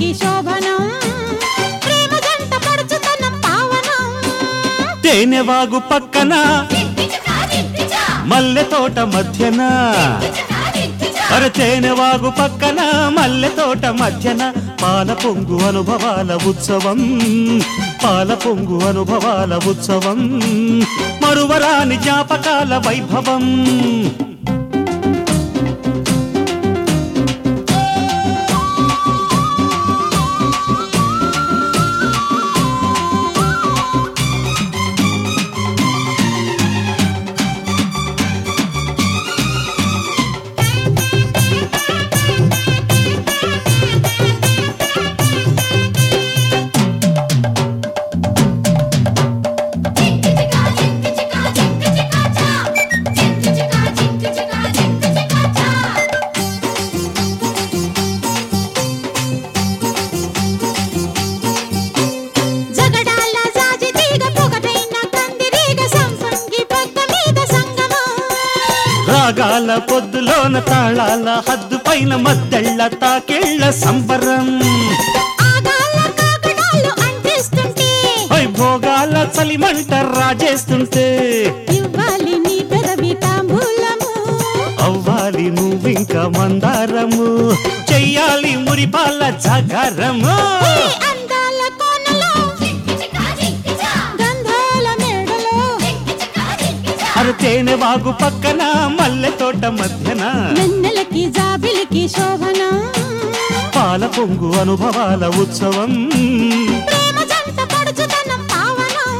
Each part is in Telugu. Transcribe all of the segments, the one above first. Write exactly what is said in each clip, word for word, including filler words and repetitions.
శోభనం ప్రేమ జంట పడుచుతనం పావనం తేనెవాగు పక్కన మల్లె తోట మధ్యన అరే తేనెవాగు పక్కన మల్లె తోట మధ్యన పాల పొంగు అనుభవాల ఉత్సవం పాల పొంగు అనుభవాల ఉత్సవం మరువరాని జ్ఞాపకాల వైభవం రాగాల పొద్దులోన తాళాల హద్దు పైన మద్దెళ్ళ తాకెళ్ళ సంబరం భోగాల చలిమంట రాజేస్తుంటే ఇవ్వాలి నీ పెదవి తాంబూలము అవ్వాలి నువ్వింక మందారము చెయ్యాలి మురిపాల జాగారము అందాల కోనలో గంధాల మేడలో అర తేనెవాగు పక్కన మల్లె తోట మధ్యన వెన్నెలకి జాబిలికి శోభనం పాల పొంగు అనుభవాల ఉత్సవం ప్రేమ జంట పడుచుతనం పావనం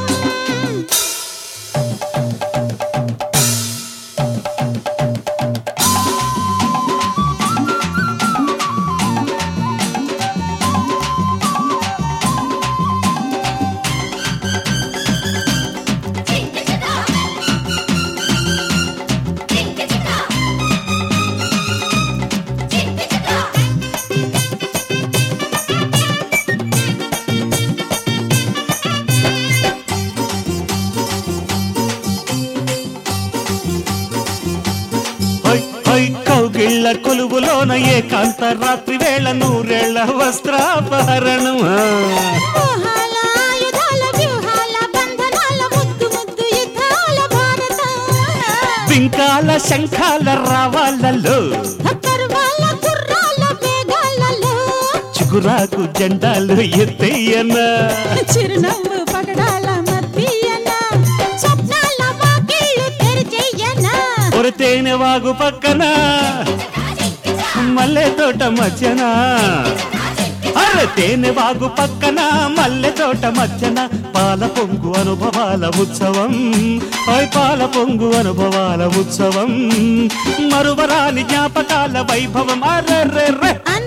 కౌగిళ్ళ కొలువులోన ఏకాంత రాత్రి వేళ నూరేళ్ల వస్త్రాపహరణం మోహాల ఆయుధాల వ్యూహాల బంధనాల ముద్దు ముద్దు యుద్ధాల భారతం వింకాల శంఖాల రావాలలో పర్వాల గుర్రాల వేగాలలో చిగురాకు జెండాలు ఎత్తయ్యనా చిరునవ్వు పగడాల మధ్యన స్వప్నాల వాకిళ్ళు తెరిచేయనా ఒరి తేనెవాగు పక్కన మల్లె తోట మధ్యన అరే తేనెవాగు పక్కన మల్లె తోట మధ్యన పాల పొంగు అనుభవాల ఉత్సవం పాల పొంగు అనుభవాల ఉత్సవం మరువరాని జ్ఞాపకాల వైభవం అర్రెర్రె